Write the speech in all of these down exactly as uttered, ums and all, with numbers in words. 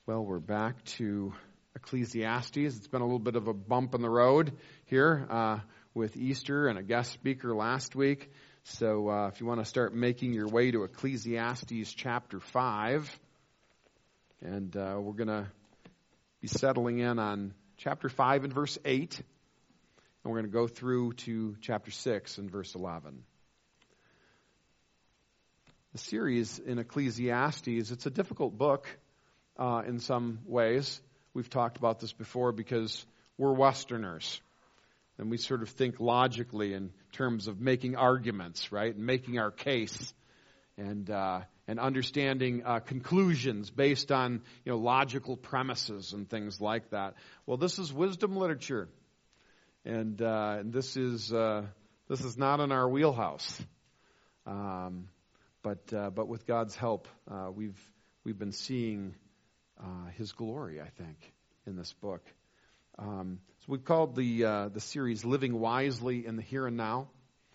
Well, we're back to Ecclesiastes. It's been a little bit of a bump in the road here uh, with Easter and a guest speaker last week. So uh, if you want to start making your way to Ecclesiastes chapter five, and uh, we're going to be settling in on chapter five and verse eight, and we're going to go through to chapter six and verse eleven. The series in Ecclesiastes, it's a difficult book. Uh, in some ways. We've talked about this before because we're Westerners. And we sort of think logically in terms of making arguments, right? And making our case. And uh, and understanding uh, conclusions based on, you know, logical premises and things like that. Well, this is wisdom literature. And, uh, and this is uh, this is not in our wheelhouse. Um, but uh, but with God's help, uh, we've we've been seeing Uh, his glory, I think, in this book. Um, so we've called the uh, the series "Living Wisely in the Here and Now."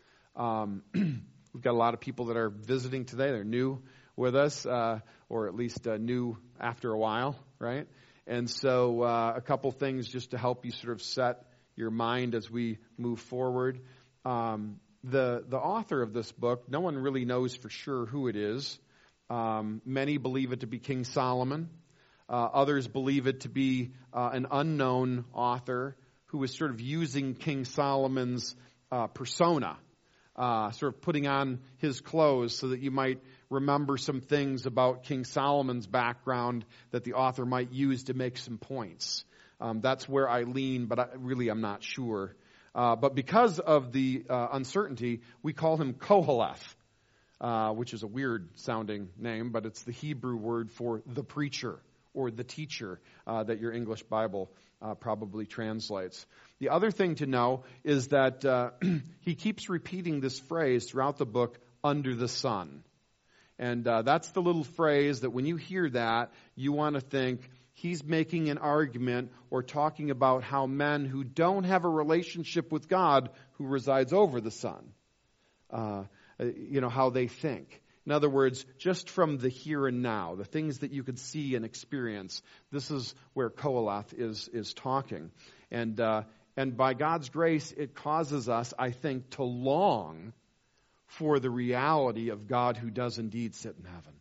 Um, we've got a lot of people that are visiting today. They're new with us, uh, or at least uh, new after a while, right? And so uh, a couple things just to help you sort of set your mind as we move forward. Um, the the author of this book, no one really knows for sure who it is. Um, many believe it to be King Solomon. Uh, others believe it to be uh, an unknown author who was sort of using King Solomon's uh, persona, uh, sort of putting on his clothes so that you might remember some things about King Solomon's background that the author might use to make some points. Um, that's where I lean, but I, really I'm not sure. Uh, but because of the uh, uncertainty, we call him Koheleth, uh, which is a weird sounding name, but it's the Hebrew word for the preacher, or the teacher uh, that your English Bible uh, probably translates. The other thing to know is that uh, he keeps repeating this phrase throughout the book, under the sun. And uh, that's the little phrase that when you hear that, you want to think he's making an argument or talking about how men who don't have a relationship with God, who resides over the sun, uh, you know, how they think. In other words, just from the here and now, the things that you could see and experience, this is where Koheleth is is talking. And uh, and by God's grace, it causes us, I think, to long for the reality of God who does indeed sit in heaven.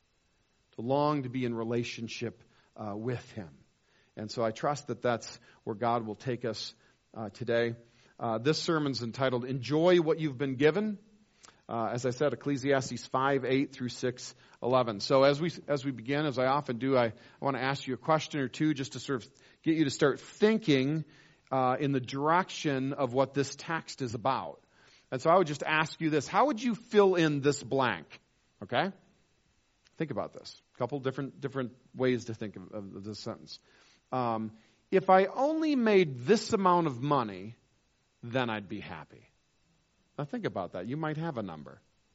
To long to be in relationship uh, with Him. And so I trust that that's where God will take us uh, today. Uh, this sermon's entitled, Enjoy What You've Been Given. Uh, as I said, Ecclesiastes five, eight through six, eleven. So as we as we begin, as I often do, I, I want to ask you a question or two just to sort of get you to start thinking uh, in the direction of what this text is about. And so I would just ask you this. How would you fill in this blank? Okay? Think about this. A couple different, different ways to think of, of this sentence. Um, if I only made this amount of money, then I'd be happy. Now think about that. You might have a number.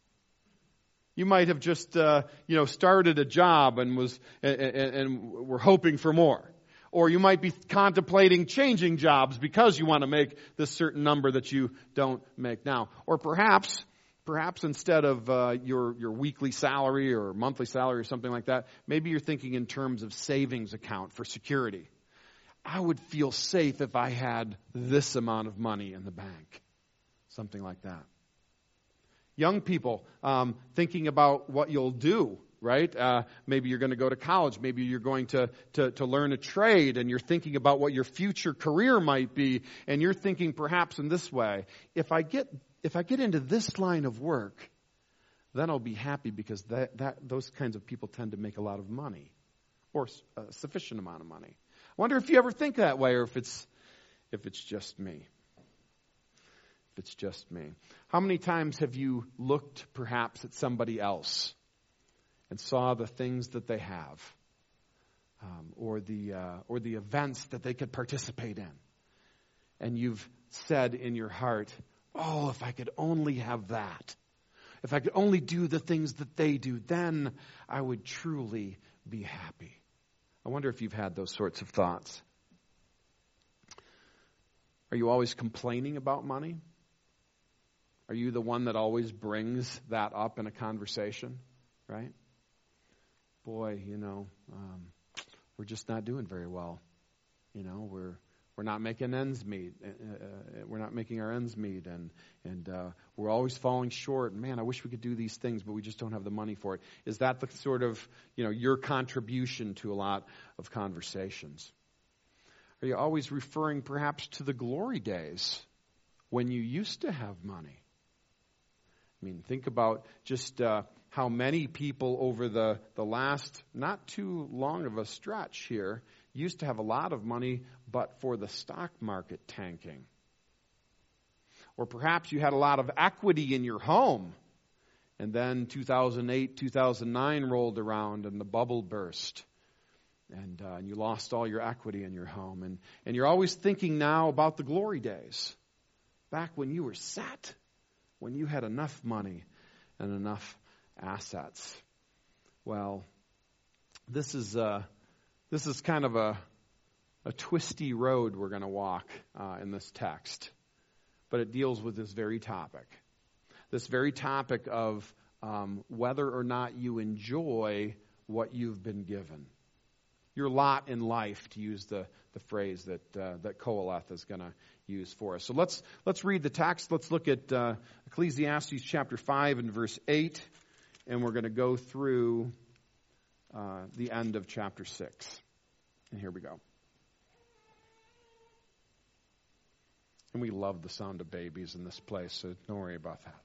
You might have just, uh, you know, started a job and was and, and, and were hoping for more, or you might be contemplating changing jobs because you want to make this certain number that you don't make now, or perhaps, perhaps instead of uh, your your weekly salary or monthly salary or something like that, maybe you're thinking in terms of savings account for security. I would feel safe if I had this amount of money in the bank. Something like that. Young people um, thinking about what you'll do, right? Uh, maybe you're going to go to college. Maybe you're going to, to, to learn a trade, and you're thinking about what your future career might be, and you're thinking perhaps in this way, if I get if I get into this line of work, then I'll be happy because that, that those kinds of people tend to make a lot of money, or a sufficient amount of money. I wonder if you ever think that way, or if it's if it's just me. It's just me. How many times have you looked perhaps at somebody else and saw the things that they have, um, or the uh, or the events that they could participate in, and you've said in your heart, "Oh, if I could only have that, if I could only do the things that they do, then I would truly be happy." I wonder if you've had those sorts of thoughts. Are you always complaining about money? Are you the one that always brings that up in a conversation, right? Boy, you know, um, we're just not doing very well. You know, we're we're not making ends meet. Uh, we're not making our ends meet, and and uh, we're always falling short. And man, I wish we could do these things, but we just don't have the money for it. Is that the sort of, you know, your contribution to a lot of conversations? Are you always referring perhaps to the glory days when you used to have money? I mean, think about just uh, how many people over the, the last not too long of a stretch here used to have a lot of money, but for the stock market tanking. Or perhaps you had a lot of equity in your home, and then two thousand eight, two thousand nine rolled around and the bubble burst. And, uh, and you lost all your equity in your home. And, and you're always thinking now about the glory days, back when you were set, when you had enough money and enough assets. Well, this is uh, this is kind of a a twisty road we're going to walk uh, in this text, but it deals with this very topic, this very topic of um, whether or not you enjoy what you've been given. Your lot in life, to use the, the phrase that uh, that Koheleth is going to use for us. So let's let's read the text. Let's look at uh, Ecclesiastes chapter five and verse eight, and we're going to go through uh, the end of chapter six. And here we go. And we love the sound of babies in this place, so don't worry about that.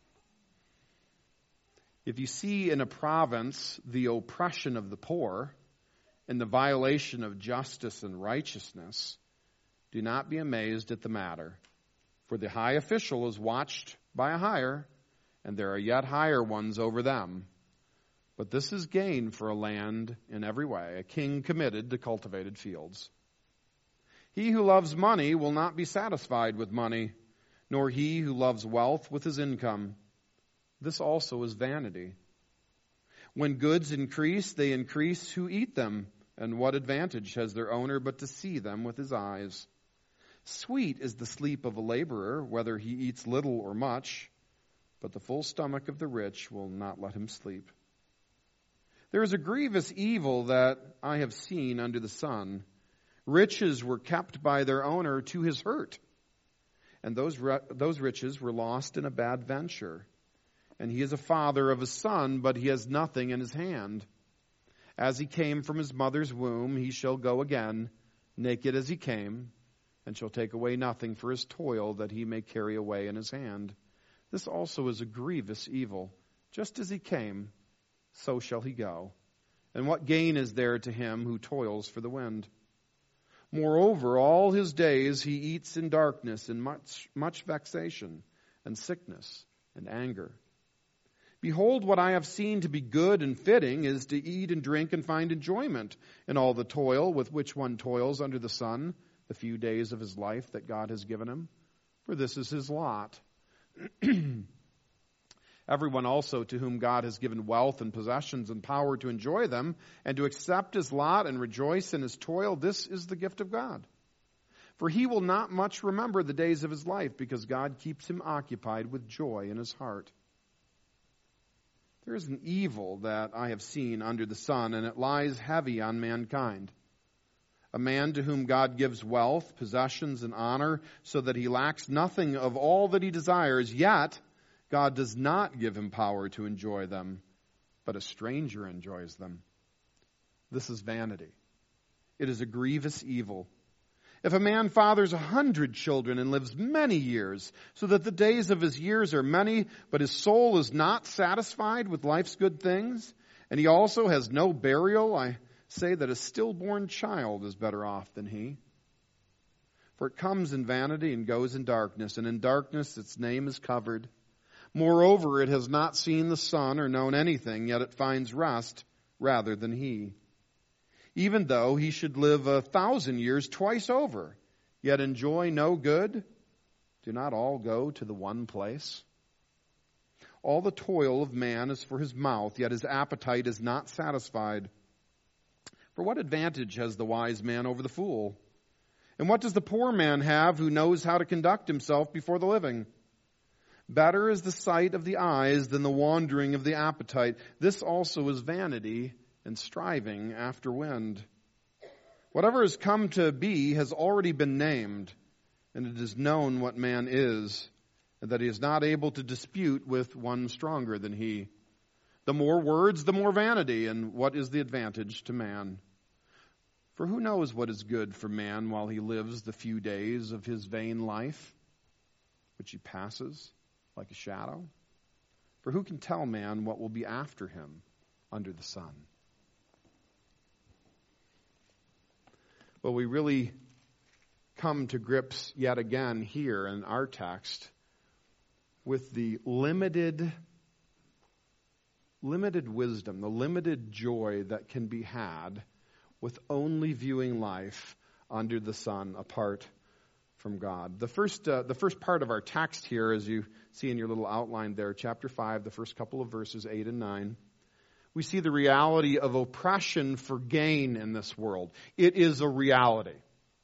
If you see in a province the oppression of the poor, and the violation of justice and righteousness, do not be amazed at the matter. For the high official is watched by a higher, and there are yet higher ones over them. But this is gain for a land in every way, a king committed to cultivated fields. He who loves money will not be satisfied with money, nor he who loves wealth with his income. This also is vanity. When goods increase, they increase who eat them. And what advantage has their owner but to see them with his eyes? Sweet is the sleep of a laborer, whether he eats little or much, but the full stomach of the rich will not let him sleep. There is a grievous evil that I have seen under the sun. Riches were kept by their owner to his hurt, and those those riches were lost in a bad venture. And he is a father of a son, but he has nothing in his hand. As he came from his mother's womb, he shall go again, naked as he came, and shall take away nothing for his toil that he may carry away in his hand. This also is a grievous evil. Just as he came, so shall he go. And what gain is there to him who toils for the wind? Moreover, all his days he eats in darkness, in much, much vexation, and sickness, and anger. Behold, what I have seen to be good and fitting is to eat and drink and find enjoyment in all the toil with which one toils under the sun, the few days of his life that God has given him. For this is his lot. Everyone also to whom God has given wealth and possessions and power to enjoy them and to accept his lot and rejoice in his toil, this is the gift of God. For he will not much remember the days of his life, because God keeps him occupied with joy in his heart. There is an evil that I have seen under the sun, and it lies heavy on mankind. A man to whom God gives wealth, possessions, and honor, so that he lacks nothing of all that he desires, yet God does not give him power to enjoy them, but a stranger enjoys them. This is vanity. It is a grievous evil. If a man fathers a hundred children and lives many years, so that the days of his years are many, but his soul is not satisfied with life's good things, and he also has no burial, I say that a stillborn child is better off than he. For it comes in vanity and goes in darkness, and in darkness its name is covered. Moreover, it has not seen the sun or known anything, yet it finds rest rather than he. Even though he should live a thousand years twice over, yet enjoy no good, do not all go to the one place? All the toil of man is for his mouth, yet his appetite is not satisfied. For what advantage has the wise man over the fool? And what does the poor man have who knows how to conduct himself before the living? Better is the sight of the eyes than the wandering of the appetite. This also is vanity and striving after wind. Whatever has come to be has already been named, and it is known what man is, and that he is not able to dispute with one stronger than he. The more words, the more vanity, and what is the advantage to man? For who knows what is good for man while he lives the few days of his vain life, which he passes like a shadow? For who can tell man what will be after him under the sun? Well, we really come to grips yet again here in our text with the limited, limited wisdom, the limited joy that can be had with only viewing life under the sun apart from God. The first, uh, the first part of our text here, as you see in your little outline there, chapter five, the first couple of verses, eight and nine, we see the reality of oppression for gain in this world. It is a reality.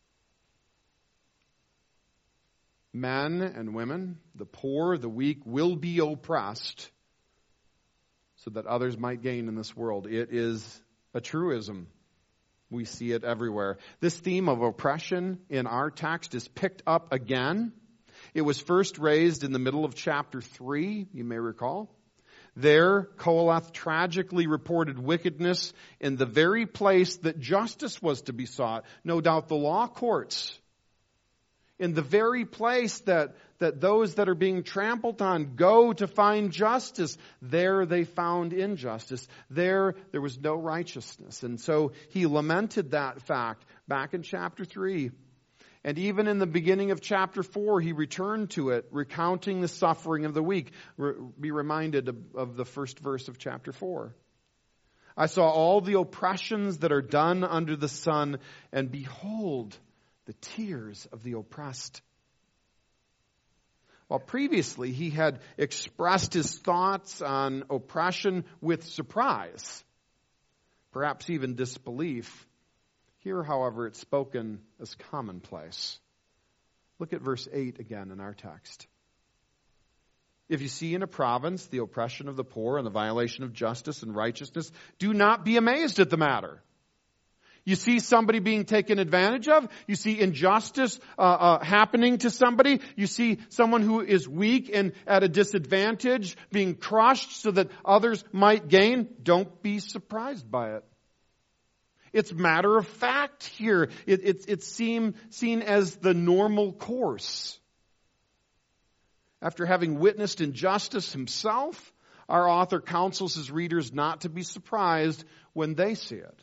Men and women, the poor, the weak, will be oppressed so that others might gain in this world. It is a truism. We see it everywhere. This theme of oppression in our text is picked up again. It was first raised in the middle of chapter three, you may recall. There, Koheleth tragically reported wickedness in the very place that justice was to be sought. No doubt the law courts. In the very place that, that those that are being trampled on go to find justice, there they found injustice. There, there was no righteousness. And so he lamented that fact back in chapter three. And even in the beginning of chapter four, he returned to it, recounting the suffering of the weak. Re- be reminded of, of the first verse of chapter four. I saw all the oppressions that are done under the sun, and behold, the tears of the oppressed. While previously he had expressed his thoughts on oppression with surprise, perhaps even disbelief, here, however, it's spoken as commonplace. Look at verse eight again in our text. If you see in a province the oppression of the poor and the violation of justice and righteousness, do not be amazed at the matter. You see somebody being taken advantage of. You see injustice uh, uh, happening to somebody. You see someone who is weak and at a disadvantage being crushed so that others might gain. Don't be surprised by it. It's matter of fact here. It, it, it's seen, seen as the normal course. After having witnessed injustice himself, our author counsels his readers not to be surprised when they see it.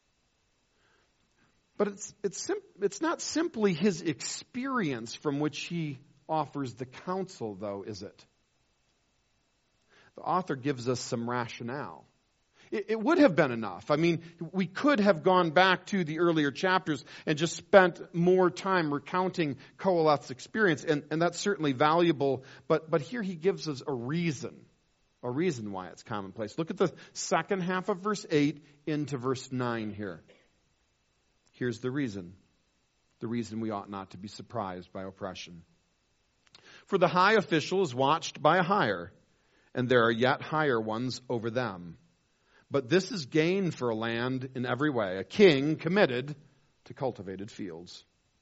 But it's, it's, sim- it's not simply his experience from which he offers the counsel, though, is it? The author gives us some rationale. It, it would have been enough. I mean, we could have gone back to the earlier chapters and just spent more time recounting Koheleth's experience, and, and that's certainly valuable. But, but here he gives us a reason, a reason why it's commonplace. Look at the second half of verse eight into verse nine here. Here's the reason. The reason we ought not to be surprised by oppression. For the high official is watched by a higher, and there are yet higher ones over them. But this is gain for a land in every way, a king committed to cultivated fields.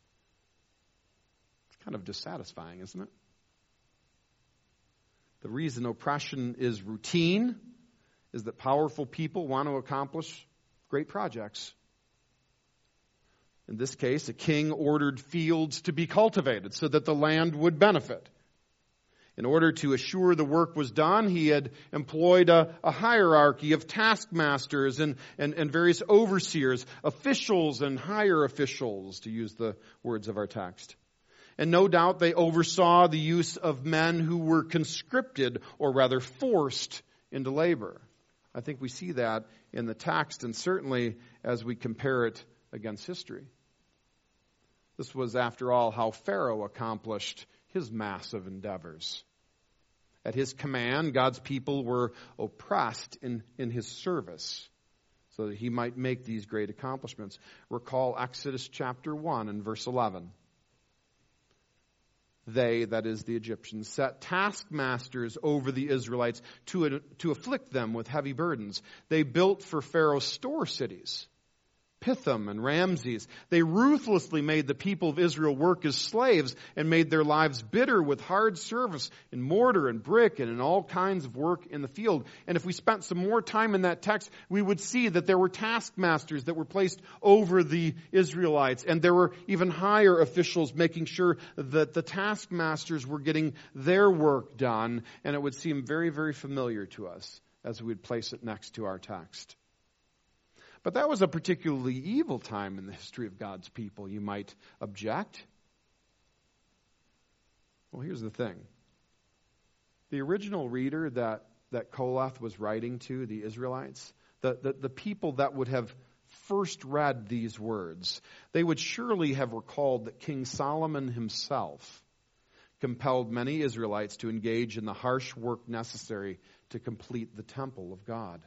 It's kind of dissatisfying, isn't it? The reason oppression is routine is that powerful people want to accomplish great projects. In this case, a king ordered fields to be cultivated so that the land would benefit. In order to assure the work was done, he had employed a, a hierarchy of taskmasters and, and, and various overseers, officials and higher officials, to use the words of our text. And no doubt they oversaw the use of men who were conscripted, or rather forced, into labor. I think we see that in the text, and certainly as we compare it against history. This was, after all, how Pharaoh accomplished his massive endeavors. At his command, God's people were oppressed in, in his service so that he might make these great accomplishments. Recall Exodus chapter one and verse eleven. They, that is the Egyptians, set taskmasters over the Israelites to, to afflict them with heavy burdens. They built for Pharaoh store cities, Pithom and Ramses. They ruthlessly made the people of Israel work as slaves and made their lives bitter with hard service in mortar and brick and in all kinds of work in the field. And if we spent some more time in that text, we would see that there were taskmasters that were placed over the Israelites. And there were even higher officials making sure that the taskmasters were getting their work done. And it would seem very, very familiar to us as we would place it next to our text. But that was a particularly evil time in the history of God's people, you might object. Well, here's the thing. The original reader that, that Koheleth was writing to, the Israelites, the, the, the people that would have first read these words, they would surely have recalled that King Solomon himself compelled many Israelites to engage in the harsh work necessary to complete the temple of God.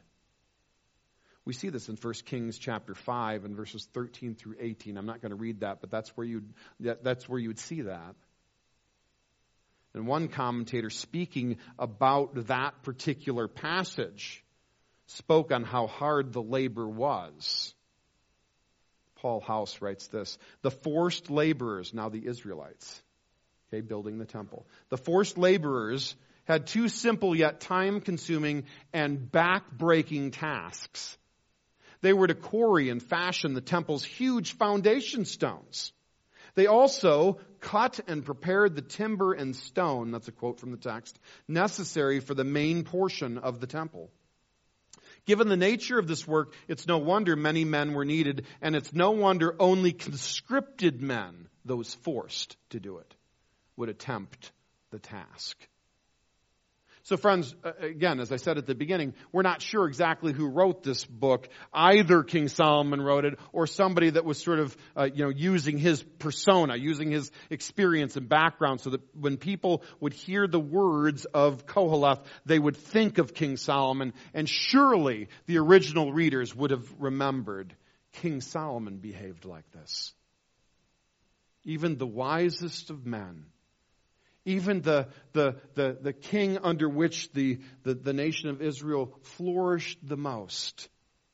We see this in First Kings chapter five and verses thirteen through eighteen. I'm not going to read that, but that's where you that, that's where you would see that. And one commentator speaking about that particular passage spoke on how hard the labor was. Paul House writes this: the forced laborers, now the Israelites, okay, building the temple. The forced laborers had two simple yet time-consuming and back-breaking tasks. They were to quarry and fashion the temple's huge foundation stones. They also cut and prepared the timber and stone, that's a quote from the text, necessary for the main portion of the temple. Given the nature of this work, it's no wonder many men were needed, and it's no wonder only conscripted men, those forced to do it, would attempt the task. So friends, again, as I said at the beginning, we're not sure exactly who wrote this book. Either King Solomon wrote it or somebody that was sort of, uh, you know, using his persona, using his experience and background so that when people would hear the words of Koheleth, they would think of King Solomon. And surely the original readers would have remembered King Solomon behaved like this. Even the wisest of men, even the, the, the, the king under which the, the, the nation of Israel flourished the most,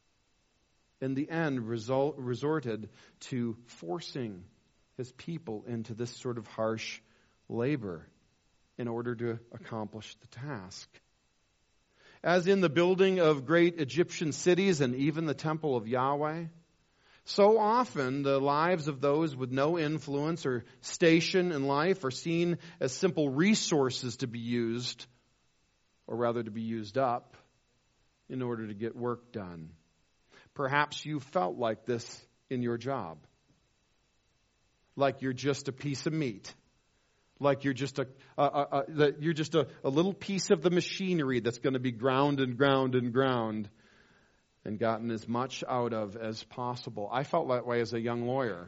in the end result, resorted to forcing his people into this sort of harsh labor in order to accomplish the task. As in the building of great Egyptian cities and even the temple of Yahweh, so often the lives of those with no influence or station in life are seen as simple resources to be used, or rather to be used up, in order to get work done. Perhaps you felt like this in your job. Like you're just a piece of meat. Like you're just a, a, a, a you're just a, a little piece of the machinery that's going to be ground and ground and ground and gotten as much out of as possible. I felt that way as a young lawyer.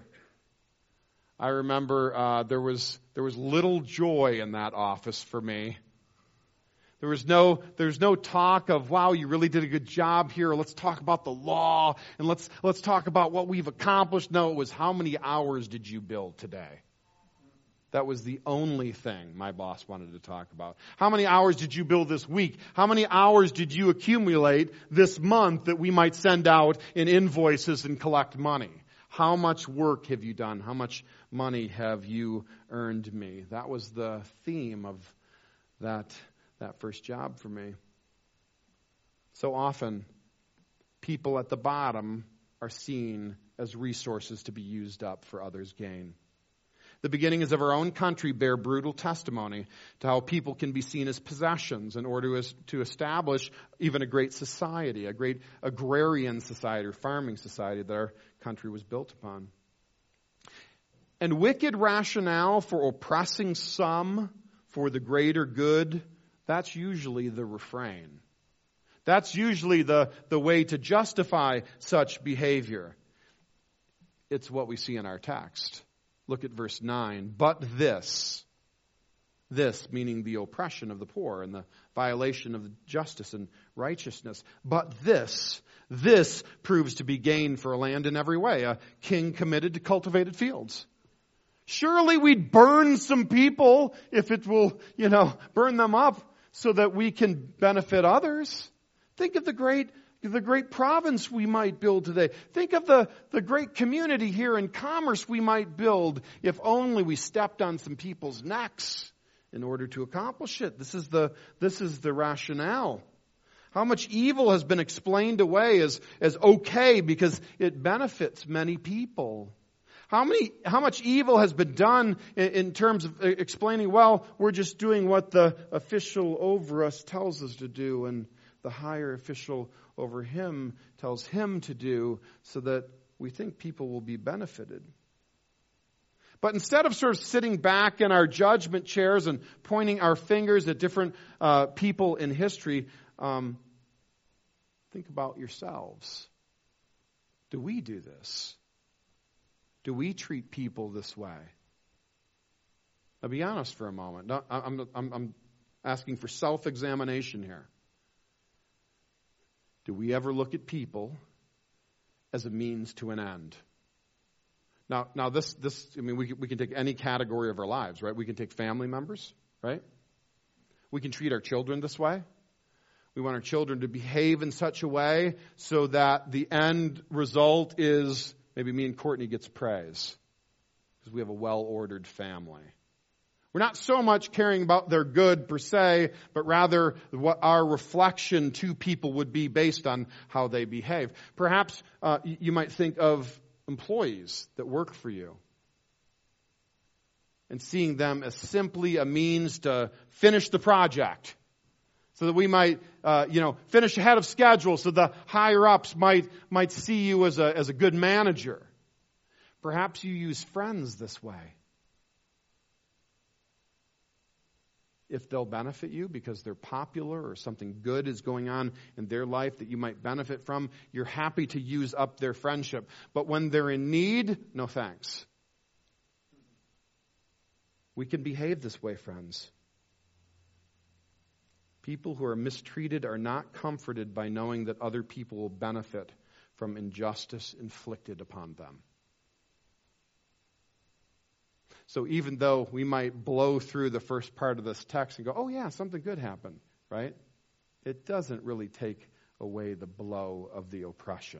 I remember uh, there was there was little joy in that office for me. There was no there was no talk of, wow, you really did a good job here. Let's talk about the law and let's let's talk about what we've accomplished. No, it was, how many hours did you build today? That was the only thing my boss wanted to talk about. How many hours did you build this week? How many hours did you accumulate this month that we might send out in invoices and collect money? How much work have you done? How much money have you earned me? That was the theme of that, that first job for me. So often, people at the bottom are seen as resources to be used up for others' gain. The beginnings of our own country bear brutal testimony to how people can be seen as possessions in order to establish even a great society, a great agrarian society or farming society that our country was built upon. And wicked rationale for oppressing some for the greater good, that's usually the refrain. That's usually the, the way to justify such behavior. It's what we see in our text. Look at verse nine. But this, this meaning the oppression of the poor and the violation of justice and righteousness. But this, this proves to be gain for a land in every way, a king committed to cultivated fields. Surely we'd burn some people if it will, you know, burn them up so that we can benefit others. Think of the great the great province we might build today. Think of the, the great community here in Commerce we might build if only we stepped on some people's necks in order to accomplish it. This is the, this is the rationale. How much evil has been explained away as, as okay because it benefits many people. How many, how much evil has been done in, in terms of explaining, well, we're just doing what the official over us tells us to do, and the higher official over him tells him to do, so that we think people will be benefited. But instead of sort of sitting back in our judgment chairs and pointing our fingers at different uh, people in history, um, think about yourselves. Do we do this? Do we treat people this way? Now, be honest for a moment. No, I'm, I'm, I'm asking for self-examination here. Do we ever look at people as a means to an end? Now, now this, this, I mean, we we can take any category of our lives, right? We can take family members, right? We can treat our children this way. We want our children to behave in such a way so that the end result is maybe me and Courtney gets praise because we have a well-ordered family. We're not so much caring about their good per se, but rather what our reflection to people would be based on how they behave. Perhaps uh, you might think of employees that work for you and seeing them as simply a means to finish the project so that we might, uh, you know, finish ahead of schedule so the higher-ups might might see you as a as a good manager. Perhaps you use friends this way. If they'll benefit you because they're popular or something good is going on in their life that you might benefit from, you're happy to use up their friendship. But when they're in need, no thanks. We can behave this way, friends. People who are mistreated are not comforted by knowing that other people will benefit from injustice inflicted upon them. So even though we might blow through the first part of this text and go, oh yeah, something good happened, right? It doesn't really take away the blow of the oppression.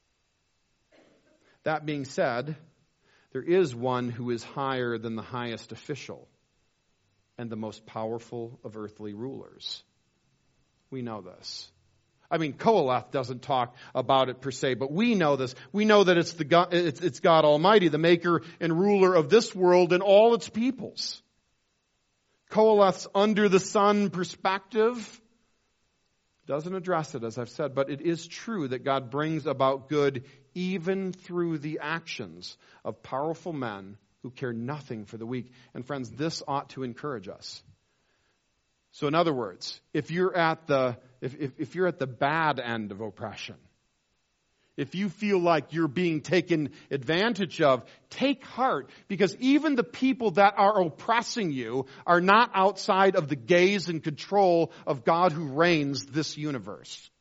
That being said, there is one who is higher than the highest official and the most powerful of earthly rulers. We know this. I mean, Qoheleth doesn't talk about it per se, but we know this. We know that it's the God, it's, it's God Almighty, the maker and ruler of this world and all its peoples. Qoheleth's under the sun perspective doesn't address it, as I've said, but it is true that God brings about good even through the actions of powerful men who care nothing for the weak. And friends, this ought to encourage us. So in other words, if you're at the if, if, if you're at the bad end of oppression, if you feel like you're being taken advantage of, take heart, because even the people that are oppressing you are not outside of the gaze and control of God who reigns this universe.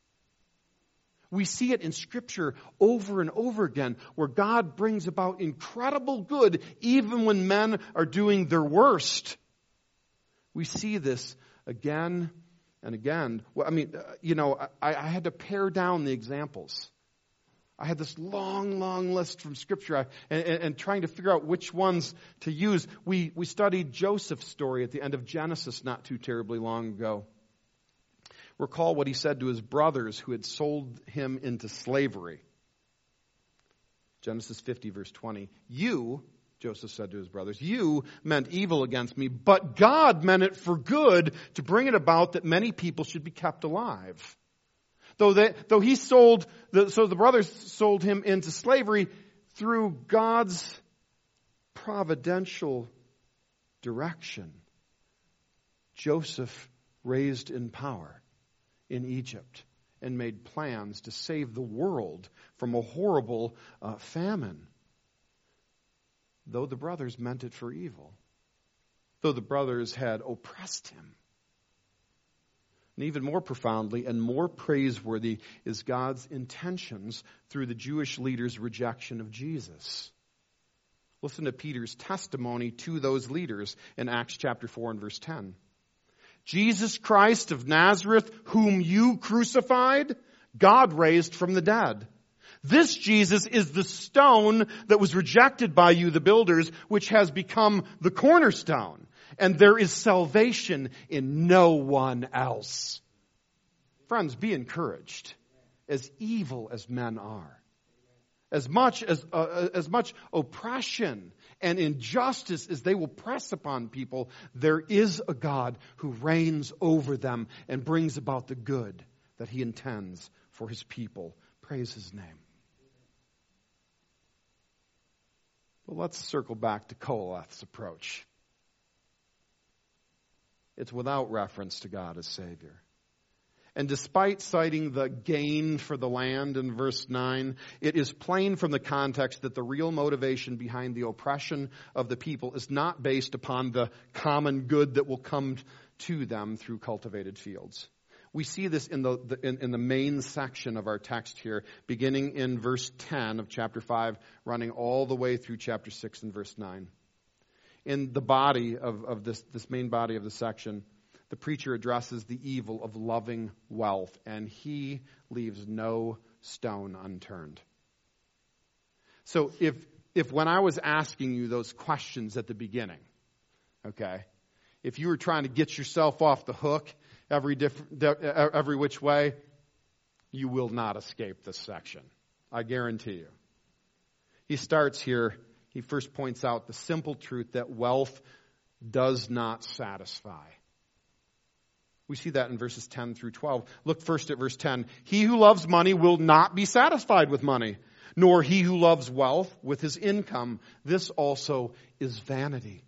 We see it in Scripture over and over again, where God brings about incredible good even when men are doing their worst. We see this again and again. Well, I mean, uh, you know, I, I had to pare down the examples. I had this long, long list from Scripture I, and, and, and trying to figure out which ones to use. We, we studied Joseph's story at the end of Genesis not too terribly long ago. Recall what he said to his brothers who had sold him into slavery. Genesis fifty, verse twenty. You, Joseph said to his brothers, you meant evil against me, but God meant it for good to bring it about that many people should be kept alive. Though they, though he sold, the, so the brothers sold him into slavery through God's providential direction. Joseph raised in power in Egypt and made plans to save the world from a horrible uh, famine. Though the brothers meant it for evil. Though the brothers had oppressed him. And even more profoundly and more praiseworthy is God's intentions through the Jewish leaders' rejection of Jesus. Listen to Peter's testimony to those leaders in Acts chapter four and verse ten. Jesus Christ of Nazareth, whom you crucified, God raised from the dead. This Jesus is the stone that was rejected by you, the builders, which has become the cornerstone. And there is salvation in no one else. Friends, be encouraged. As evil as men are, as much as uh, as much oppression and injustice as they will press upon people, there is a God who reigns over them and brings about the good that He intends for His people. Praise His name. But let's circle back to Koheleth's approach. It's without reference to God as Savior. And despite citing the gain for the land in verse nine, it is plain from the context that the real motivation behind the oppression of the people is not based upon the common good that will come to them through cultivated fields. We see this in the, the in, in the main section of our text here, beginning in verse ten of chapter five, running all the way through chapter six and verse nine. In the body of, of this, this main body of the section, the preacher addresses the evil of loving wealth, and he leaves no stone unturned. So if if when I was asking you those questions at the beginning, okay, if you were trying to get yourself off the hook every different, every which way, you will not escape this section. I guarantee you. He starts here, he first points out the simple truth that wealth does not satisfy. We see that in verses ten through twelve. Look first at verse ten. He who loves money will not be satisfied with money, nor he who loves wealth with his income. This also is vanity.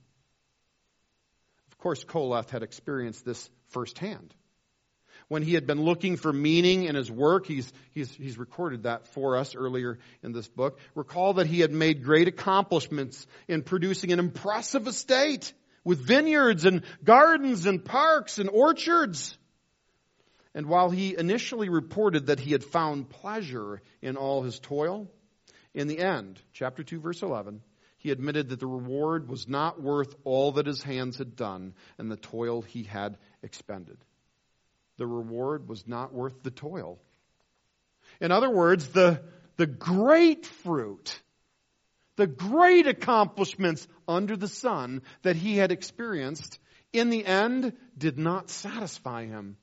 Of course, Koheleth had experienced this firsthand. When he had been looking for meaning in his work, he's, he's, he's recorded that for us earlier in this book. Recall that he had made great accomplishments in producing an impressive estate with vineyards and gardens and parks and orchards. And while he initially reported that he had found pleasure in all his toil, in the end, chapter two, verse eleven, he admitted that the reward was not worth all that his hands had done and the toil he had expended. The reward was not worth the toil. In other words, the, the great fruit, the great accomplishments under the sun that he had experienced, in the end, did not satisfy him.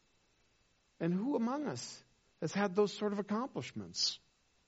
And who among us has had those sort of accomplishments?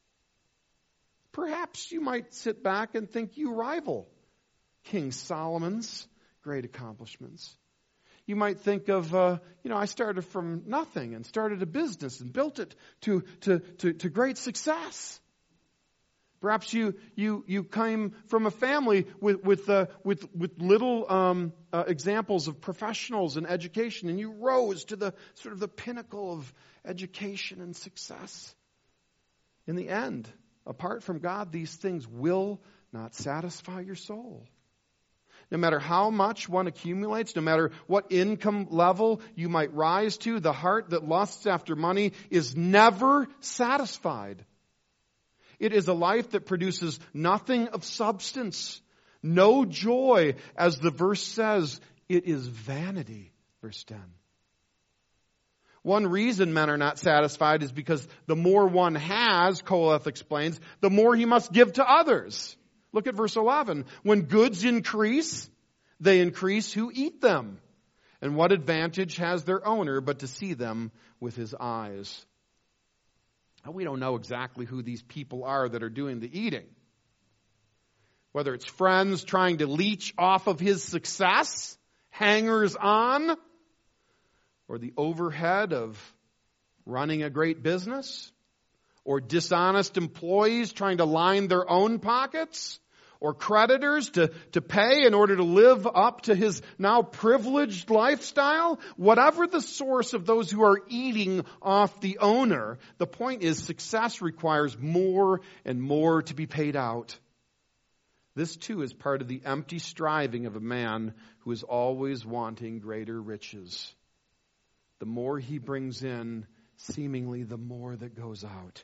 Perhaps you might sit back and think you rival King Solomon's great accomplishments. You might think of, uh, you know, I started from nothing and started a business and built it to to to, to great success. Perhaps you you you came from a family with with uh, with with little um, uh, examples of professionals and education, and you rose to the sort of the pinnacle of education and success. In the end, apart from God, these things will not satisfy your soul. No matter how much one accumulates, no matter what income level you might rise to, the heart that lusts after money is never satisfied. It is a life that produces nothing of substance, no joy. As the verse says, it is vanity, verse ten. One reason men are not satisfied is because the more one has, Koheleth explains, the more he must give to others. Look at verse eleven. When goods increase, they increase who eat them. And what advantage has their owner but to see them with his eyes? Now, we don't know exactly who these people are that are doing the eating. Whether it's friends trying to leech off of his success, hangers on, or the overhead of running a great business, or dishonest employees trying to line their own pockets, or creditors to, to pay in order to live up to his now privileged lifestyle. Whatever the source of those who are eating off the owner, the point is success requires more and more to be paid out. This too is part of the empty striving of a man who is always wanting greater riches. The more he brings in, seemingly the more that goes out.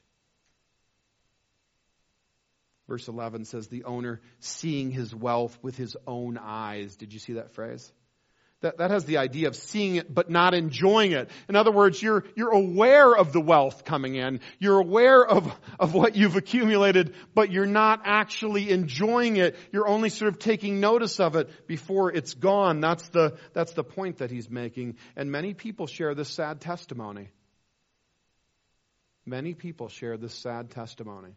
Verse eleven says, the owner seeing his wealth with his own eyes. Did you see that phrase? that, that has the idea of seeing it but not enjoying it. In other words, you're, you're aware of the wealth coming in. You're aware of, of what you've accumulated, but you're not actually enjoying it. You're only sort of taking notice of it before it's gone. That's the, that's the point that he's making. And many people share this sad testimony. Many people share this sad testimony.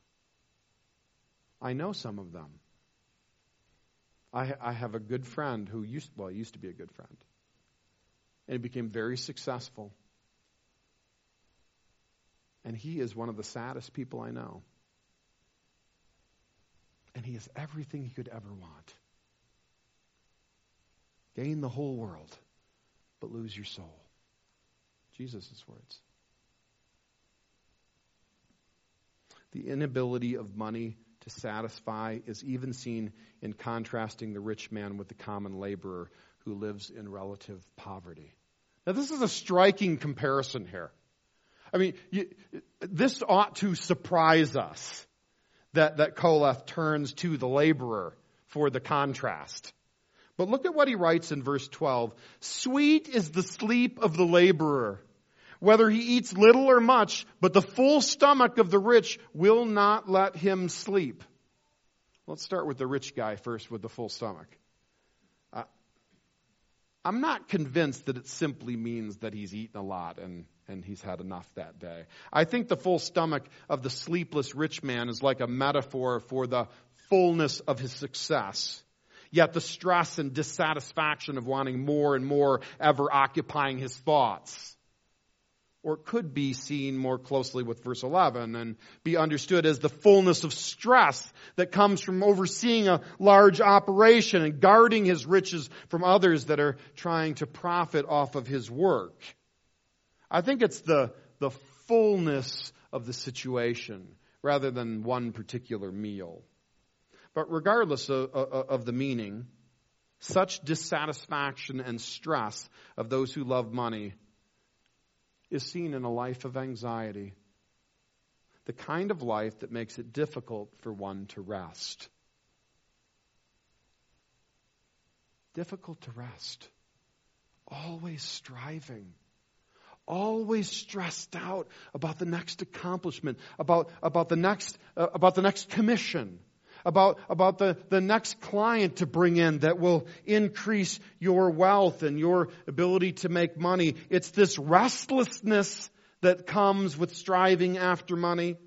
I know some of them. I, I have a good friend who used, well, he used to be a good friend. And he became very successful. And he is one of the saddest people I know. And he has everything he could ever want. Gain the whole world, but lose your soul. Jesus' words. The inability of money to satisfy is even seen in contrasting the rich man with the common laborer who lives in relative poverty. Now, this is a striking comparison here. I mean, you, this ought to surprise us that, that Koheleth turns to the laborer for the contrast. But look at what he writes in verse twelve. Sweet is the sleep of the laborer, whether he eats little or much, but the full stomach of the rich will not let him sleep. Let's start with the rich guy first with the full stomach. Uh, I'm not convinced that it simply means that he's eaten a lot and, and he's had enough that day. I think the full stomach of the sleepless rich man is like a metaphor for the fullness of his success. Yet the stress and dissatisfaction of wanting more and more ever occupying his thoughts. Or it could be seen more closely with verse eleven and be understood as the fullness of stress that comes from overseeing a large operation and guarding his riches from others that are trying to profit off of his work. I think it's the, the fullness of the situation rather than one particular meal. But regardless of, of, of the meaning, such dissatisfaction and stress of those who love money is seen in a life of anxiety. The kind of life that makes it difficult for one to rest. Difficult to rest. Always striving. Always stressed out about the next accomplishment, about, about the next, uh, about the next commission. About, about the, the next client to bring in that will increase your wealth and your ability to make money. It's this restlessness that comes with striving after money.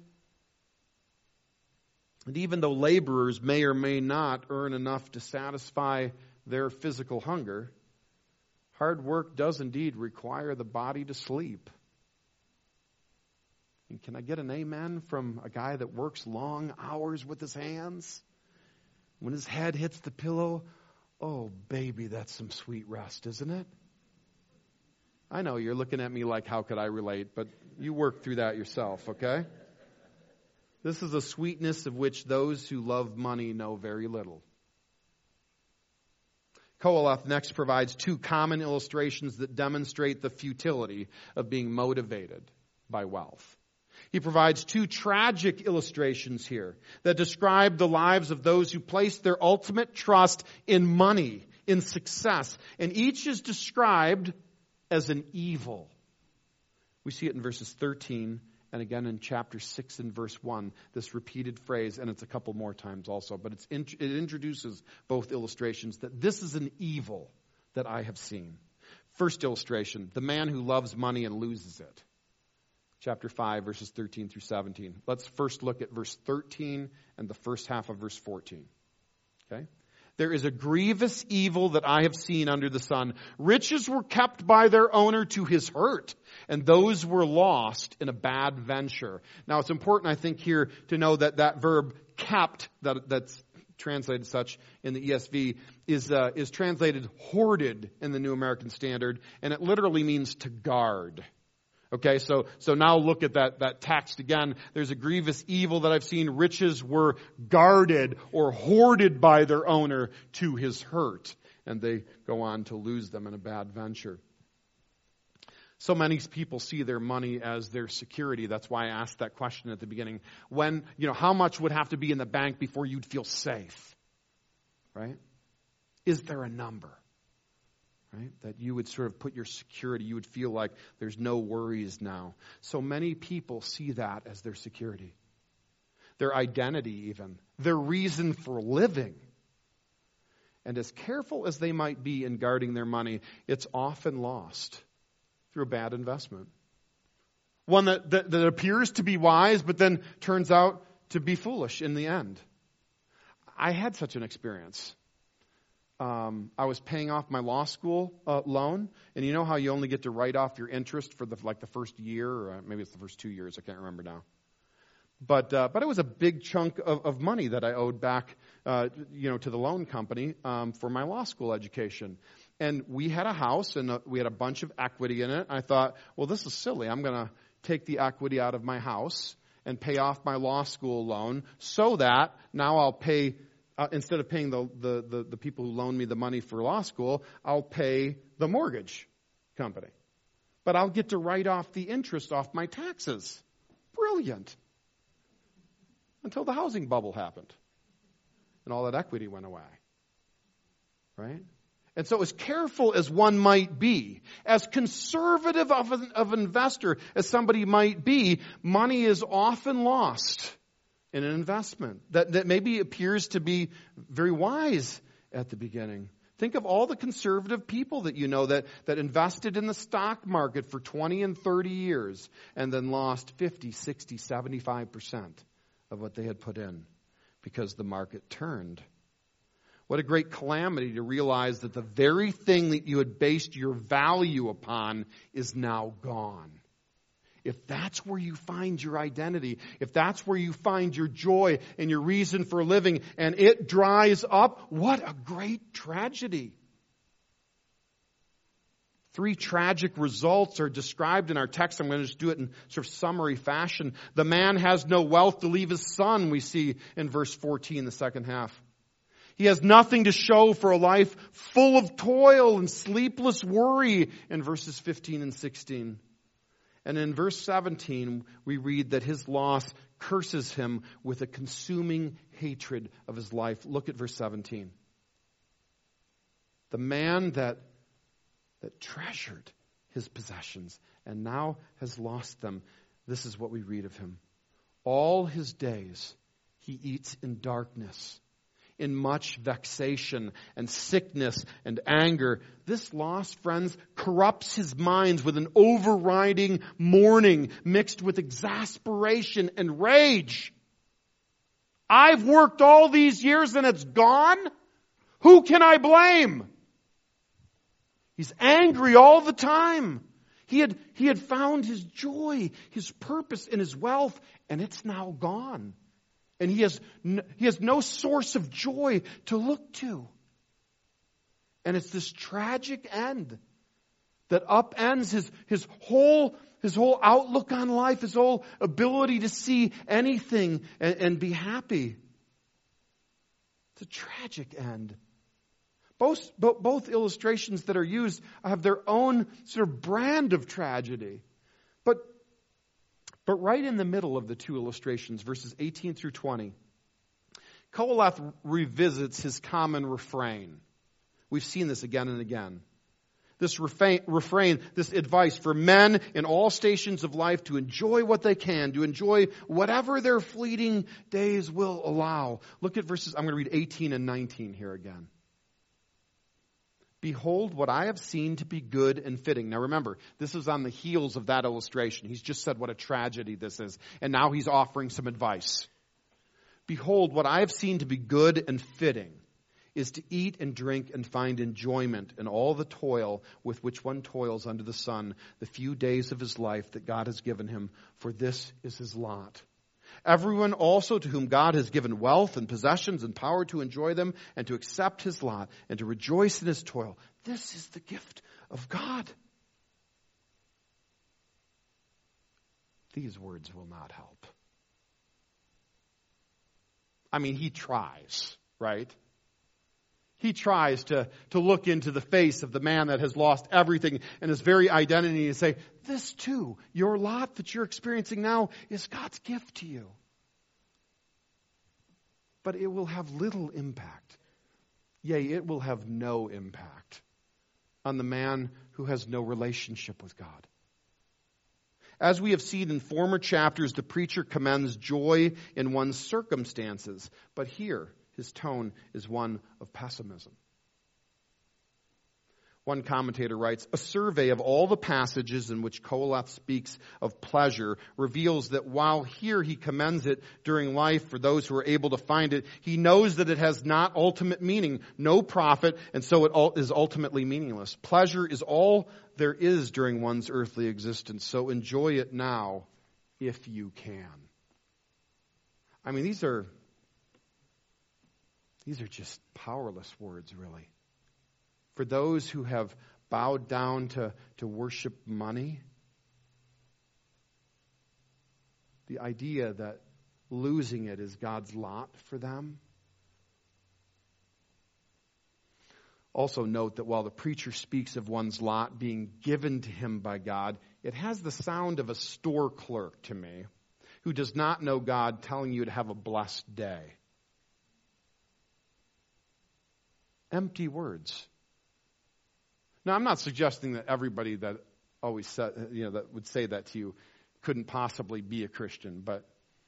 And even though laborers may or may not earn enough to satisfy their physical hunger, hard work does indeed require the body to sleep. And can I get an amen from a guy that works long hours with his hands? When his head hits the pillow, oh, baby, that's some sweet rest, isn't it? I know you're looking at me like, how could I relate? But you work through that yourself, okay? This is a sweetness of which those who love money know very little. Koheleth next provides two common illustrations that demonstrate the futility of being motivated by wealth. He provides two tragic illustrations here that describe the lives of those who place their ultimate trust in money, in success. And each is described as an evil. We see it in verses thirteen and again in chapter six and verse one, this repeated phrase, and it's a couple more times also, but it's it introduces both illustrations that this is an evil that I have seen. First illustration, the man who loves money and loses it. Chapter five, verses thirteen through seventeen. Let's first look at verse thirteen and the first half of verse fourteen. Okay? There is a grievous evil that I have seen under the sun. Riches were kept by their owner to his hurt, and those were lost in a bad venture. Now, it's important, I think, here to know that that verb kept, that that's translated such in the E S V, is uh, is translated hoarded in the New American Standard, and it literally means to guard. Okay, so so now look at that, that text again. There's a grievous evil that I've seen. Riches were guarded or hoarded by their owner to his hurt. And they go on to lose them in a bad venture. So many people see their money as their security. That's why I asked that question at the beginning. When, you know, how much would have to be in the bank before you'd feel safe? Right? Is there a number? right? That you would sort of put your security, you would feel like there's no worries now. So many people see that as their security, their identity even, their reason for living. And as careful as they might be in guarding their money, it's often lost through a bad investment. One that, that, that appears to be wise, but then turns out to be foolish in the end. I had such an experience. Um, I was paying off my law school uh, loan, and you know how you only get to write off your interest for the like the first year, or maybe it's the first two years. I can't remember now. But uh, but it was a big chunk of, of money that I owed back, uh, you know, to the loan company um, for my law school education. And we had a house, and uh, we had a bunch of equity in it. I thought, well, this is silly. I'm going to take the equity out of my house and pay off my law school loan, so that now I'll pay. Uh, instead of paying the, the, the, the people who loaned me the money for law school, I'll pay the mortgage company. But I'll get to write off the interest off my taxes. Brilliant. Until the housing bubble happened. And all that equity went away. Right? And so as careful as one might be, as conservative of an of an investor as somebody might be, money is often lost in an investment that, that maybe appears to be very wise at the beginning. Think of all the conservative people that you know that, that invested in the stock market for twenty and thirty years and then lost fifty, sixty, seventy-five percent of what they had put in because the market turned. What a great calamity to realize that the very thing that you had based your value upon is now gone. If that's where you find your identity, if that's where you find your joy and your reason for living, and it dries up, what a great tragedy. Three tragic results are described in our text. I'm going to just do it in sort of summary fashion. The man has no wealth to leave his son, we see in verse fourteen, the second half. He has nothing to show for a life full of toil and sleepless worry in verses fifteen and sixteen. And in verse seventeen, we read that his loss curses him with a consuming hatred of his life. Look at verse seventeen. The man that, that treasured his possessions and now has lost them, this is what we read of him. All his days he eats in darkness, in much vexation and sickness and anger. This loss, friends, corrupts his minds with an overriding mourning mixed with exasperation and rage. I've worked all these years and it's gone? Who can I blame? He's angry all the time. He had, he had found his joy, his purpose in his wealth, and it's now gone. And he has, no, he has no source of joy to look to. And it's this tragic end that upends his, his whole, his whole outlook on life, his whole ability to see anything and, and be happy. It's a tragic end. Both, both illustrations that are used have their own sort of brand of tragedy. But But right in the middle of the two illustrations, verses eighteen through twenty, Qoheleth revisits his common refrain. We've seen this again and again. This refrain, refrain, this advice for men in all stations of life to enjoy what they can, to enjoy whatever their fleeting days will allow. Look at verses, I'm going to read eighteen and nineteen here again. Behold what I have seen to be good and fitting. Now remember, this is on the heels of that illustration. He's just said what a tragedy this is. And now he's offering some advice. Behold, what I have seen to be good and fitting is to eat and drink and find enjoyment in all the toil with which one toils under the sun, the few days of his life that God has given him, for this is his lot. Everyone also to whom God has given wealth and possessions and power to enjoy them and to accept his lot and to rejoice in his toil. This is the gift of God. These words will not help. I mean, he tries, right? He tries to, to look into the face of the man that has lost everything and his very identity and say, this too, your lot that you're experiencing now is God's gift to you. But it will have little impact. Yea, it will have no impact on the man who has no relationship with God. As we have seen in former chapters, the preacher commends joy in one's circumstances, but here his tone is one of pessimism. One commentator writes, a survey of all the passages in which Qoheleth speaks of pleasure reveals that while here he commends it during life for those who are able to find it, he knows that it has not ultimate meaning, no profit, and so it is ultimately meaningless. Pleasure is all there is during one's earthly existence, so enjoy it now if you can. I mean, these are, these are just powerless words, really. For those who have bowed down to, to worship money, the idea that losing it is God's lot for them. Also note that while the preacher speaks of one's lot being given to him by God, it has the sound of a store clerk to me who does not know God telling you to have a blessed day. Empty words. Now, I'm not suggesting that everybody that always said, you know, that would say that to you couldn't possibly be a Christian, but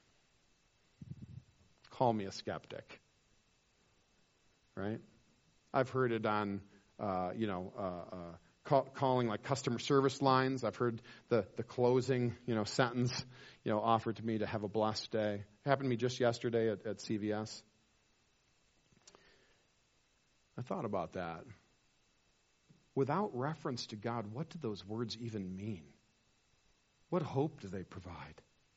call me a skeptic, right? I've heard it on, uh, you know, uh, uh, call, calling like customer service lines. I've heard the the closing, you know, sentence, you know, offered to me to have a blessed day. It happened to me just yesterday at, at C V S. I thought about that. Without reference to God, what do those words even mean? What hope do they provide?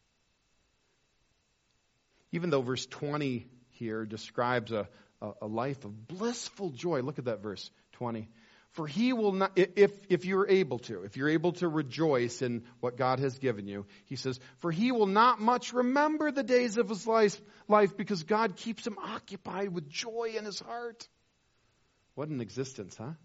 Even though verse twenty here describes a, a, a life of blissful joy, look at that verse twenty. For he will not, if, if you're able to, if you're able to rejoice in what God has given you, he says, for he will not much remember the days of his life, life because God keeps him occupied with joy in his heart. What an existence, huh?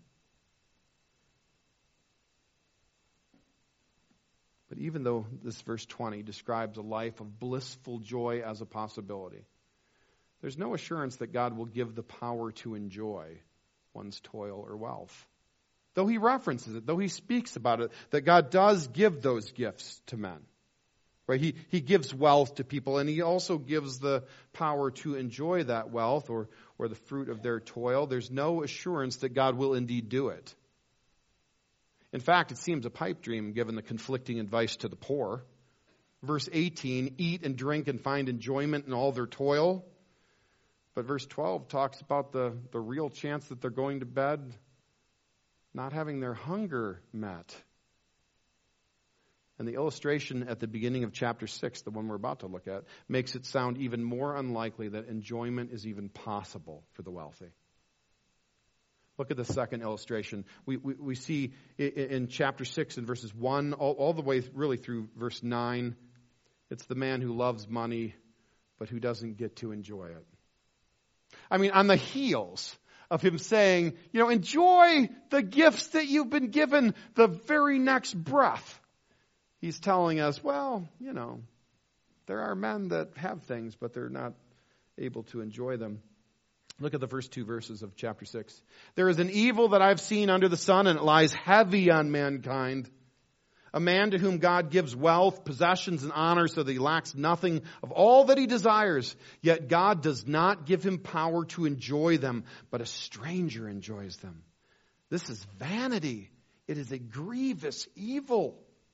But even though this verse twenty describes a life of blissful joy as a possibility, there's no assurance that God will give the power to enjoy one's toil or wealth. Though he references it, though he speaks about it, that God does give those gifts to men. Right? He, he gives wealth to people, and he also gives the power to enjoy that wealth or, or the fruit of their toil. There's no assurance that God will indeed do it. In fact, it seems a pipe dream given the conflicting advice to the poor. Verse eighteen, eat and drink and find enjoyment in all their toil. But verse twelve talks about the, the real chance that they're going to bed not having their hunger met. And the illustration at the beginning of chapter six, the one we're about to look at, makes it sound even more unlikely that enjoyment is even possible for the wealthy. Look at the second illustration. We, we, we see in, in chapter six in verses one all, all the way really through verse nine, it's the man who loves money but who doesn't get to enjoy it. I mean, on the heels of him saying, you know, enjoy the gifts that you've been given the very next breath. He's telling us, well, you know, there are men that have things, but they're not able to enjoy them. Look at the first two verses of chapter six. There is an evil that I've seen under the sun, and it lies heavy on mankind. A man to whom God gives wealth, possessions, and honor so that he lacks nothing of all that he desires. Yet God does not give him power to enjoy them, but a stranger enjoys them. This is vanity. It is a grievous evil.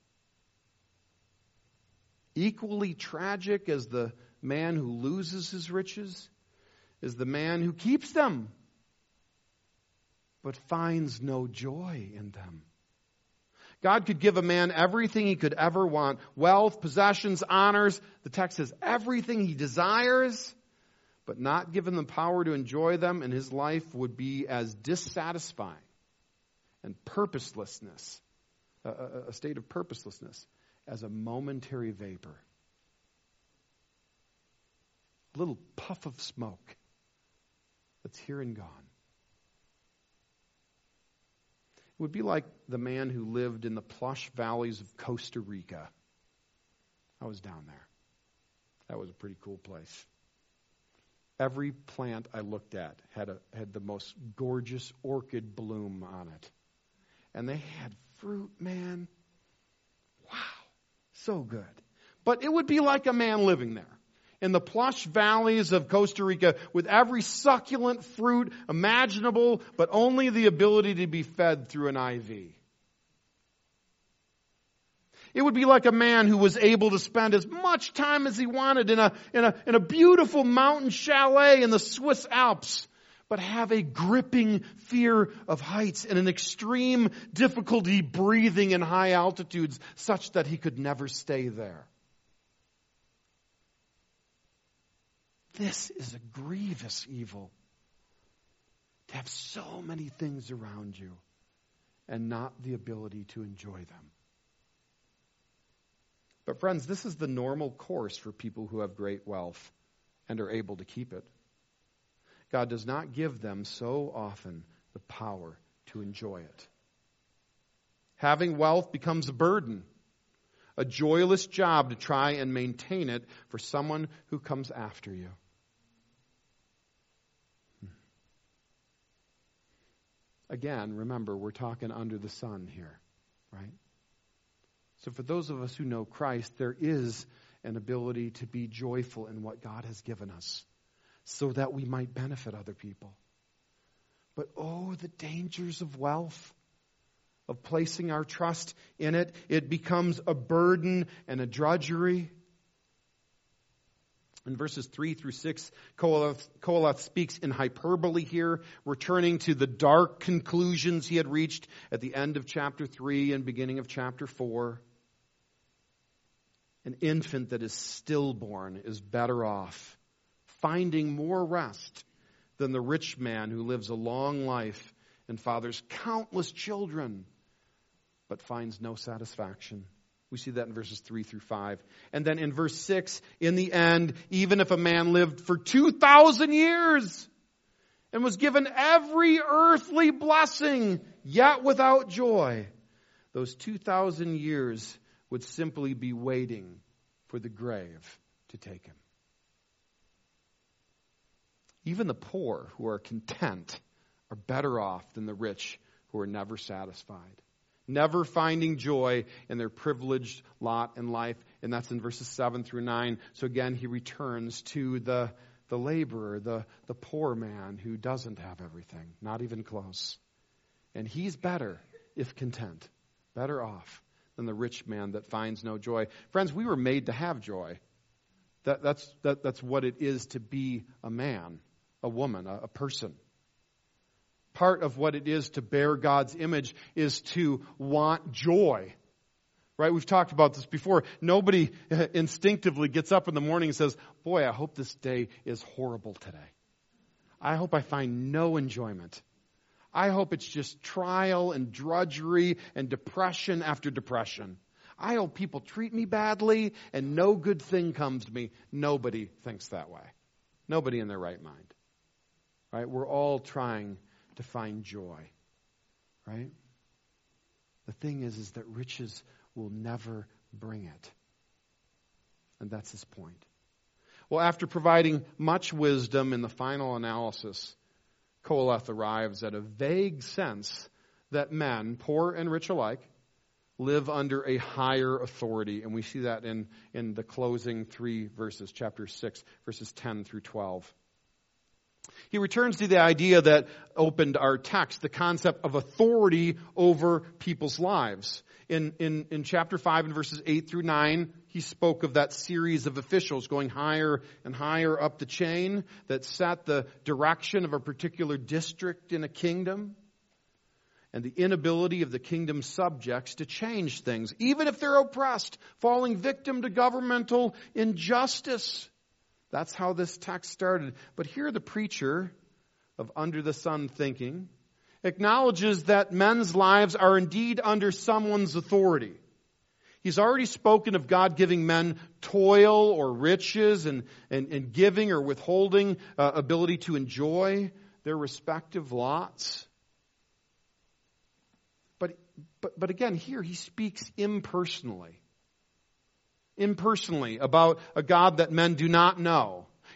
Equally tragic as the man who loses his riches is the man who keeps them, but finds no joy in them. God could give a man everything he could ever want. Wealth, possessions, honors. The text says everything he desires, but not given the power to enjoy them, and his life would be as dissatisfying and purposelessness, a, a, a state of purposelessness, as a momentary vapor. A little puff of smoke that's here and gone. It would be like the man who lived in the plush valleys of Costa Rica. I was down there. That was a pretty cool place. Every plant I looked at had a, had the most gorgeous orchid bloom on it. And they had fruit, man. Wow. So good. But it would be like a man living there in the plush valleys of Costa Rica with every succulent fruit imaginable, but only the ability to be fed through an I V. It would be like a man who was able to spend as much time as he wanted in a, in a, in a beautiful mountain chalet in the Swiss Alps, but have a gripping fear of heights and an extreme difficulty breathing in high altitudes such that he could never stay there. This is a grievous evil. To have so many things around you and not the ability to enjoy them. But friends, this is the normal course for people who have great wealth and are able to keep it. God does not give them so often the power to enjoy it. Having wealth becomes a burden, a joyless job to try and maintain it for someone who comes after you. Again, remember, we're talking under the sun here, right? So for those of us who know Christ, there is an ability to be joyful in what God has given us so that we might benefit other people. But oh, the dangers of wealth, of placing our trust in it. It becomes a burden and a drudgery. In verses three through six, Qoheleth, Qoheleth speaks in hyperbole here, returning to the dark conclusions he had reached at the end of chapter three and beginning of chapter four. An infant that is stillborn is better off, finding more rest than the rich man who lives a long life and fathers countless children, but finds no satisfaction. We see that in verses three through five. And then in verse six, in the end, even if a man lived for two thousand years and was given every earthly blessing, yet without joy, those two thousand years would simply be waiting for the grave to take him. Even the poor who are content are better off than the rich who are never satisfied, never finding joy in their privileged lot in life. And that's in verses seven through nine. So again, he returns to the, the laborer, the, the poor man who doesn't have everything, not even close. And he's better if content, better off than the rich man that finds no joy. Friends, we were made to have joy. That, that's, that, that's what it is to be a man, a woman, a, a person. Part of what it is to bear God's image is to want joy. Right? We've talked about this before. Nobody instinctively gets up in the morning and says, boy, I hope this day is horrible today. I hope I find no enjoyment. I hope it's just trial and drudgery and depression after depression. I hope people treat me badly and no good thing comes to me. Nobody thinks that way. Nobody in their right mind. Right? We're all trying to find joy. Right? The thing is, is that riches will never bring it. And that's his point. Well, after providing much wisdom in the final analysis, Qoheleth arrives at a vague sense that men, poor and rich alike, live under a higher authority. And we see that in, in the closing three verses, chapter six, verses ten through twelve. He returns to the idea that opened our text, the concept of authority over people's lives. In, in, in chapter five and verses eight through nine, he spoke of that series of officials going higher and higher up the chain that set the direction of a particular district in a kingdom. And the inability of the kingdom's subjects to change things, even if they're oppressed, falling victim to governmental injustice. That's how this text started. But here the preacher of Under the Sun Thinking acknowledges that men's lives are indeed under someone's authority. He's already spoken of God giving men toil or riches and, and, and giving or withholding uh, ability to enjoy their respective lots. But, but, but again, here he speaks impersonally. Impersonally about a God that men do not know.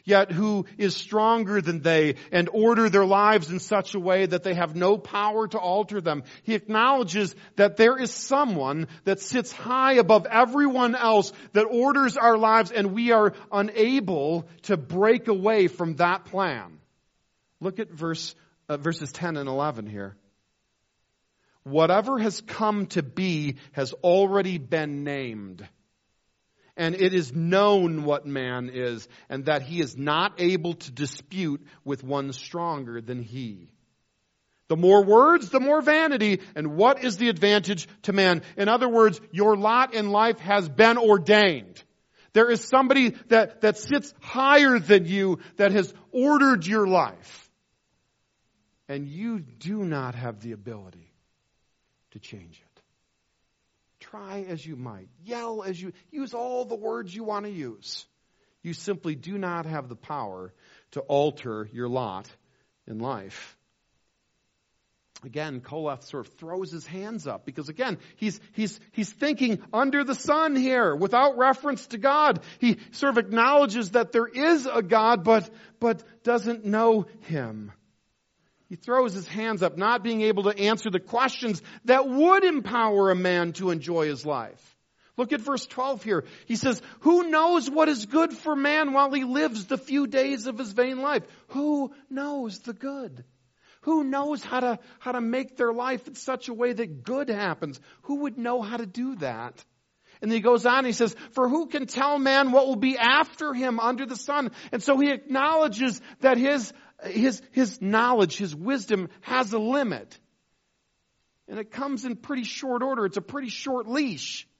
yet who is stronger than they, and order their lives in such a way that they have no power to alter them. He acknowledges that there is someone that sits high above everyone else, that orders our lives, and we are unable to break away from that plan. Look at verse uh, verses ten and eleven here. Whatever has come to be has already been named. And it is known what man is, and that he is not able to dispute with one stronger than he. The more words, the more vanity, and what is the advantage to man? In other words, your lot in life has been ordained. There is somebody that, that sits higher than you that has ordered your life. And you do not have the ability to change it. Try as you might, yell as you, use all the words you want to use. You simply do not have the power to alter your lot in life. Again, Koheleth sort of throws his hands up because again, he's, he's, he's thinking under the sun here without reference to God. He sort of acknowledges that there is a God, but, but doesn't know him. He throws his hands up, not being able to answer the questions that would empower a man to enjoy his life. Look at verse twelve here. He says, who knows what is good for man while he lives the few days of his vain life? Who knows the good? Who knows how to, how to make their life in such a way that good happens? Who would know how to do that? And then he goes on and he says, for who can tell man what will be after him under the sun? And so he acknowledges that his His, his knowledge, his wisdom has a limit. And it comes in pretty short order. It's a pretty short leash.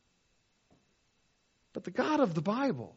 But the God of the Bible,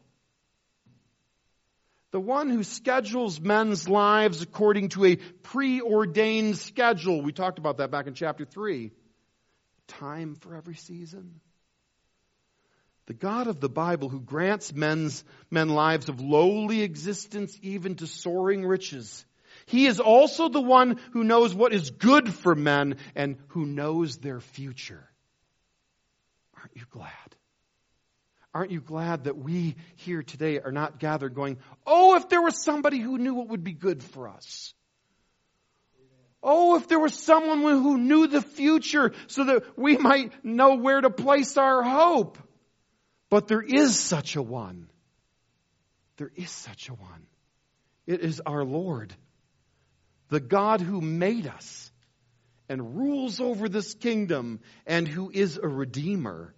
the one who schedules men's lives according to a preordained schedule, we talked about that back in chapter three, time for every season. The God of the Bible who grants men's men lives of lowly existence even to soaring riches. He is also the one who knows what is good for men and who knows their future. Aren't you glad? Aren't you glad that we here today are not gathered going, oh, if there was somebody who knew what would be good for us. Oh, if there was someone who knew the future so that we might know where to place our hope. But there is such a one. There is such a one. It is our Lord, the God who made us and rules over this kingdom and who is a redeemer.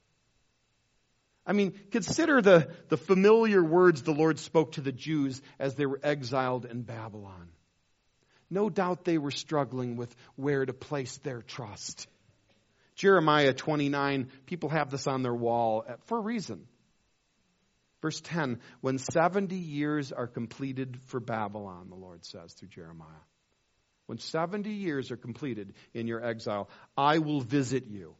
I mean, consider the, the familiar words the Lord spoke to the Jews as they were exiled in Babylon. No doubt they were struggling with where to place their trust. Jeremiah twenty-nine, people have this on their wall for a reason. Verse ten, when seventy years are completed for Babylon, the Lord says through Jeremiah. When seventy years are completed in your exile, I will visit you.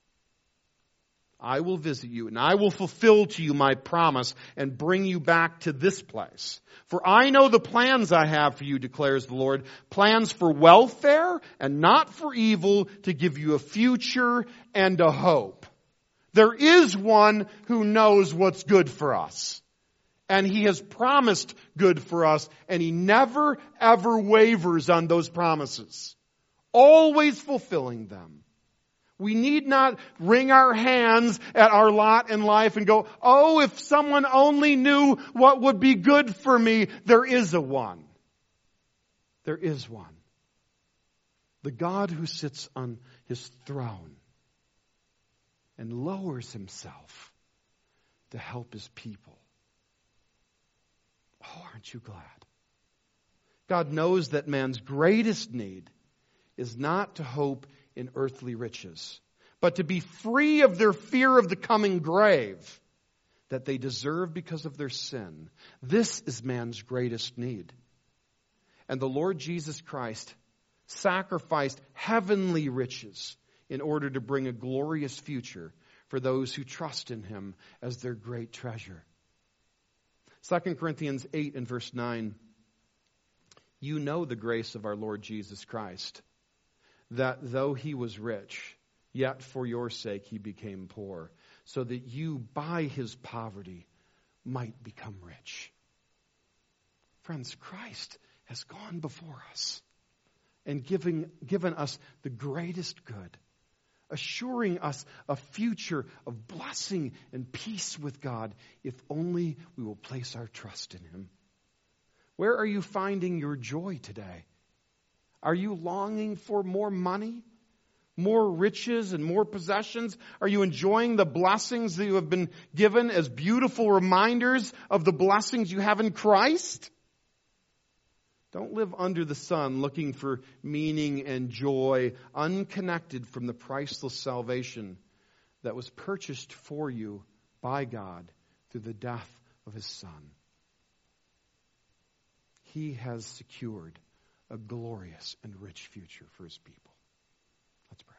I will visit you, and I will fulfill to you my promise and bring you back to this place. For I know the plans I have for you, declares the Lord, plans for welfare and not for evil, to give you a future and a hope. There is one who knows what's good for us. And he has promised good for us, and he never, ever wavers on those promises. Always fulfilling them. We need not wring our hands at our lot in life and go, oh, if someone only knew what would be good for me. There is a one. There is one. The God who sits on his throne and lowers himself to help his people. Oh, aren't you glad? God knows that man's greatest need is not to hope in earthly riches, but to be free of their fear of the coming grave that they deserve because of their sin. This is man's greatest need. And the Lord Jesus Christ sacrificed heavenly riches in order to bring a glorious future for those who trust in him as their great treasure. Second Corinthians eight and verse nine. You know the grace of our Lord Jesus Christ, that though he was rich, yet for your sake he became poor, so that you by his poverty might become rich. Friends, Christ has gone before us and giving, given us the greatest good, assuring us a future of blessing and peace with God if only we will place our trust in Him. Where are you finding your joy today? Are you longing for more money, more riches, and more possessions? Are you enjoying the blessings that you have been given as beautiful reminders of the blessings you have in Christ? Don't live under the sun looking for meaning and joy unconnected from the priceless salvation that was purchased for you by God through the death of His Son. He has secured a glorious and rich future for His people. Let's pray.